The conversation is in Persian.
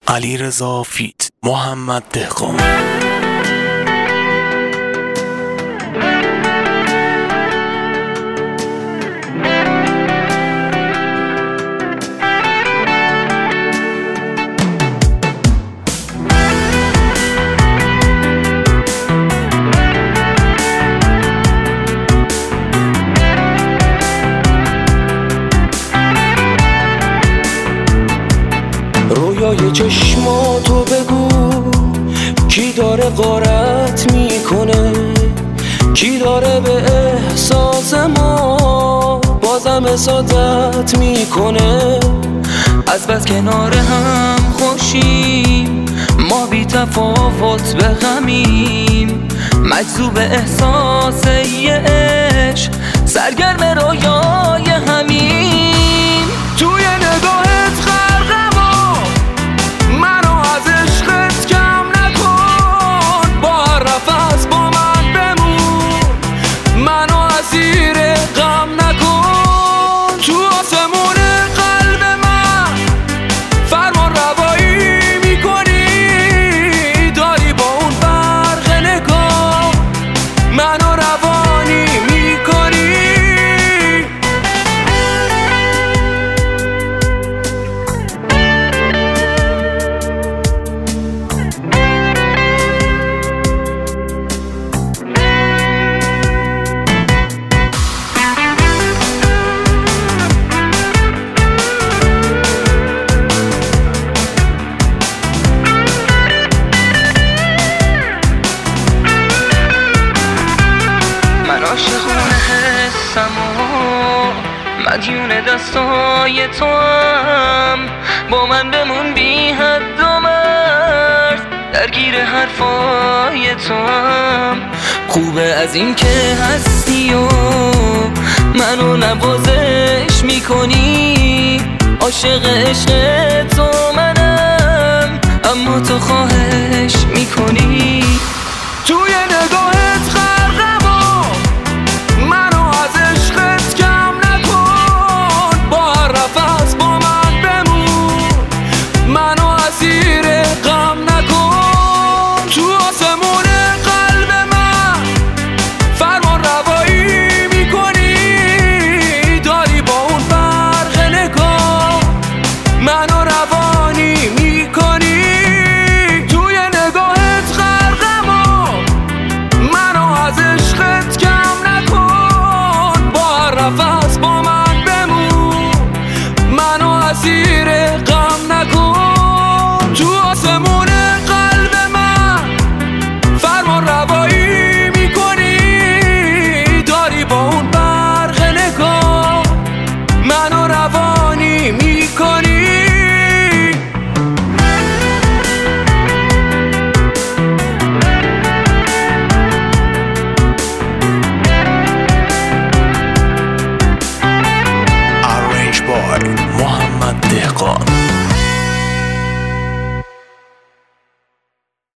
علیرضا فیت، محمد دهقان. رویای چشماتو بگو، کی داره غارت میکنه، کی داره به احساس ما بازم حسادت میکنه. از بس کنار هم خوشیم، ما بی تفاوت به غمیم، مجذوب احساس یه عشق، سرگرم رویای همین. توی نگاهت غرقم و منو از عشقت کم نکن، با هر نفس با من بمون، منو اسیر غم نکن. تو آسمون قلب من فرمان روایی میکنی، داری با اون برق نگاه منو روانی میکنی. من عاشقونه حسم و مدیون دستای تو هم، با من بمون بی حد و مرز، درگیر حرفای تو هم. خوبه از این که هستی و منو نوازش میکنی، عاشق عشق تو منم اما تو خواهد